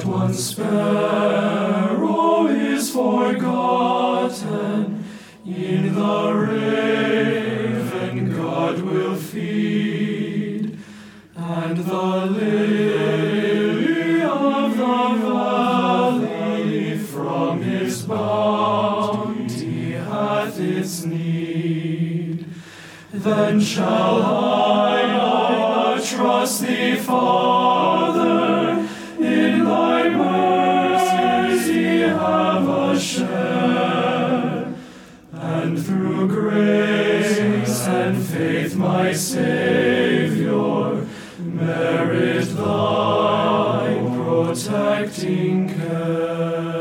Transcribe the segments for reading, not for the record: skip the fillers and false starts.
one sparrow is forgotten. In the raven God will feed, and the lily of the valley from his bounty hath its need. Then shall I not trust thee, Father, in thy mercy have a share, and through grace and faith, my Saviour, merit thy protecting care.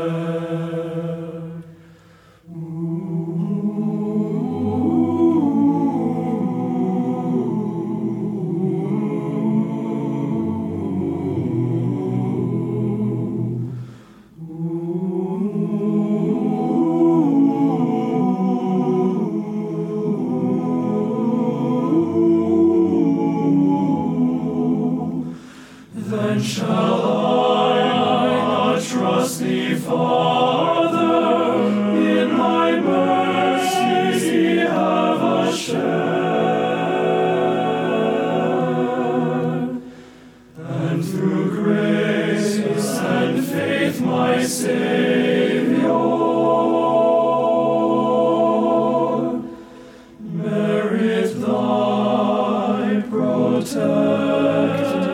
Then shall I not trust thee, Father, in thy mercy have a share, and through grace and faith, my Saviour, merit thy protection.